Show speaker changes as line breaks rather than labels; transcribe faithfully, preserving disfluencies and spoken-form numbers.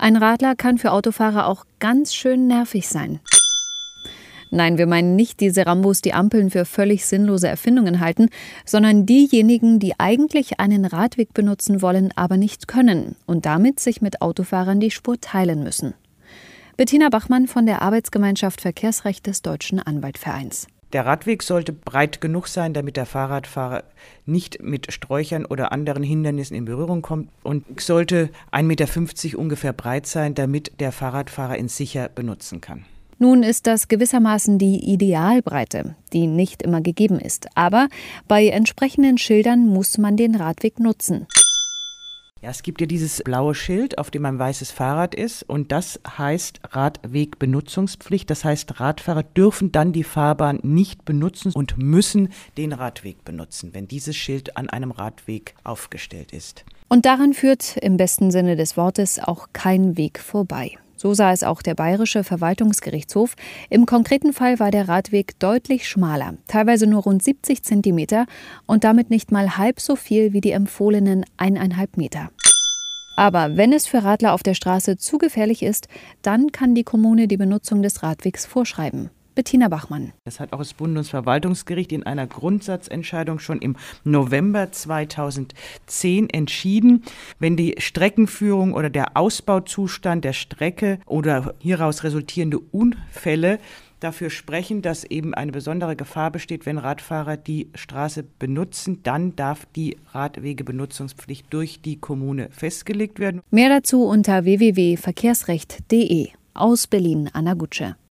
Ein Radler kann für Autofahrer auch ganz schön nervig sein. Nein, wir meinen nicht diese Rambos, die Ampeln für völlig sinnlose Erfindungen halten, sondern diejenigen, die eigentlich einen Radweg benutzen wollen, aber nicht können und damit sich mit Autofahrern die Spur teilen müssen. Bettina Bachmann von der Arbeitsgemeinschaft Verkehrsrecht des Deutschen Anwaltvereins.
Der Radweg sollte breit genug sein, damit der Fahrradfahrer nicht mit Sträuchern oder anderen Hindernissen in Berührung kommt, und sollte ein Meter fünfzig ungefähr breit sein, damit der Fahrradfahrer ihn sicher benutzen kann.
Nun ist das gewissermaßen die Idealbreite, die nicht immer gegeben ist. Aber bei entsprechenden Schildern muss man den Radweg nutzen.
Ja, es gibt ja dieses blaue Schild, auf dem ein weißes Fahrrad ist, und das heißt Radwegbenutzungspflicht. Das heißt, Radfahrer dürfen dann die Fahrbahn nicht benutzen und müssen den Radweg benutzen, wenn dieses Schild an einem Radweg aufgestellt ist.
Und daran führt im besten Sinne des Wortes auch kein Weg vorbei. So sah es auch der Bayerische Verwaltungsgerichtshof. Im konkreten Fall war der Radweg deutlich schmaler, teilweise nur rund siebzig Zentimeter und damit nicht mal halb so viel wie die empfohlenen eineinhalb Meter. Aber wenn es für Radler auf der Straße zu gefährlich ist, dann kann die Kommune die Benutzung des Radwegs vorschreiben. Bettina Bachmann.
Das hat auch das Bundesverwaltungsgericht in einer Grundsatzentscheidung schon im November zweitausendzehn entschieden. Wenn die Streckenführung oder der Ausbauzustand der Strecke oder hieraus resultierende Unfälle dafür sprechen, dass eben eine besondere Gefahr besteht, wenn Radfahrer die Straße benutzen, dann darf die Radwegebenutzungspflicht durch die Kommune festgelegt werden.
Mehr dazu unter w w w punkt verkehrsrecht punkt d e. Aus Berlin, Anna Gutsche.